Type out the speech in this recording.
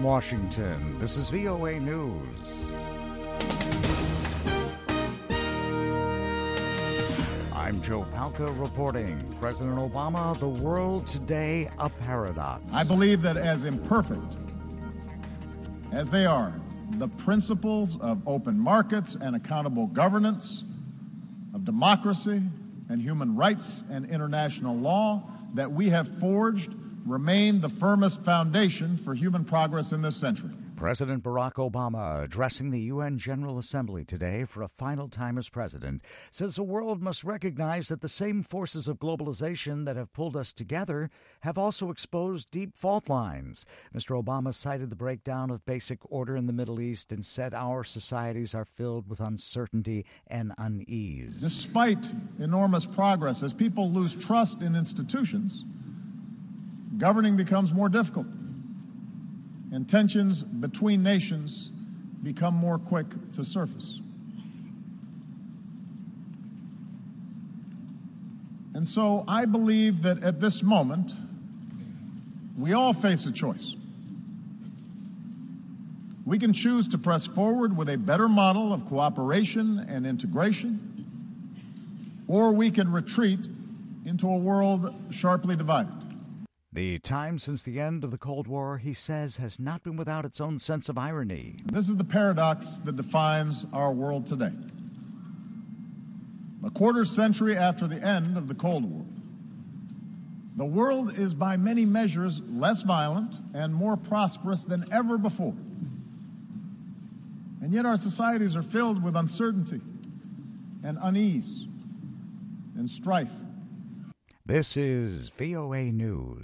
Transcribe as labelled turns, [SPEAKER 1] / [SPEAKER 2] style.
[SPEAKER 1] Washington, this is VOA News. I'm Joe Palca reporting. President Obama, the world today, a paradox.
[SPEAKER 2] I believe that as imperfect as they are, the principles of open markets and accountable governance, of democracy and human rights and international law that we have forged remain the firmest foundation for human progress in this century.
[SPEAKER 1] President Barack Obama, addressing the UN General Assembly today for a final time as president, says the world must recognize that the same forces of globalization that have pulled us together have also exposed deep fault lines. Mr. Obama cited the breakdown of basic order in the Middle East and said our societies are filled with uncertainty and unease.
[SPEAKER 2] Despite enormous progress, as people lose trust in institutions, governing becomes more difficult, and tensions between nations become more quick to surface. And so I believe that at this moment, we all face a choice. We can choose to press forward with a better model of cooperation and integration, or we can retreat into a world sharply divided.
[SPEAKER 1] The time since the end of the Cold War, he says, has not been without its own sense of irony.
[SPEAKER 2] This is the paradox that defines our world today. A quarter century after the end of the Cold War, the world is by many measures less violent and more prosperous than ever before. And yet our societies are filled with uncertainty and unease and strife.
[SPEAKER 1] This is VOA News.